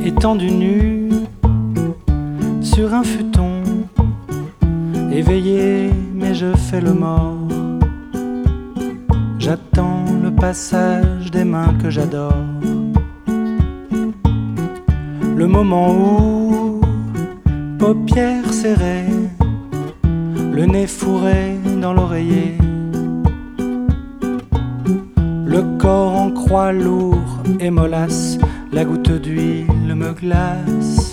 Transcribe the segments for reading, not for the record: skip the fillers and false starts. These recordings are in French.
Étendu nu sur un futon, éveillé mais je fais le mort. J'attends le passage des mains que j'adore, le moment où, paupières serrées, le nez fourré dans l'oreiller, le corps en croix lourd et mollasse, la goutte d'huile me glace.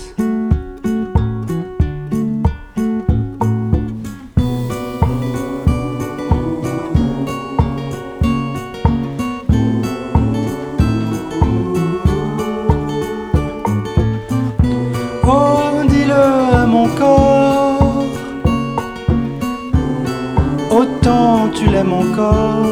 Oh, dis-le à mon corps, autant tu l'aimes encore.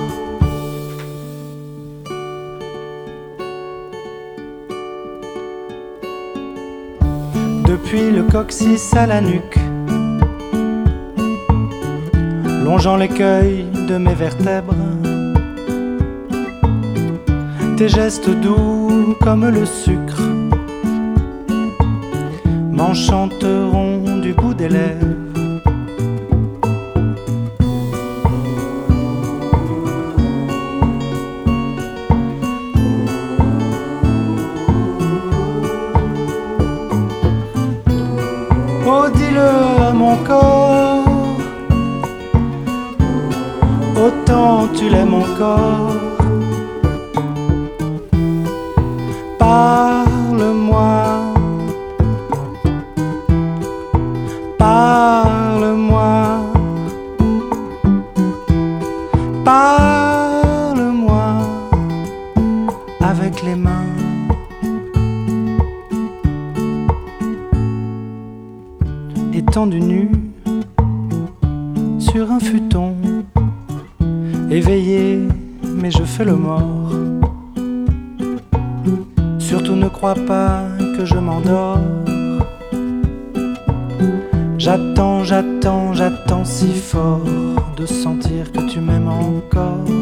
Depuis le coccyx à la nuque, longeant l'écueil de mes vertèbres, tes gestes doux comme le sucre m'enchanteront du bout des lèvres. Oh, dis-le à mon corps, autant tu l'aimes encore. Parle-moi, parle-moi, parle-moi avec les mains. Étendu nu sur un futon, éveillé mais je fais le mort. Surtout ne crois pas que je m'endors. J'attends, j'attends, j'attends si fort de sentir que tu m'aimes encore.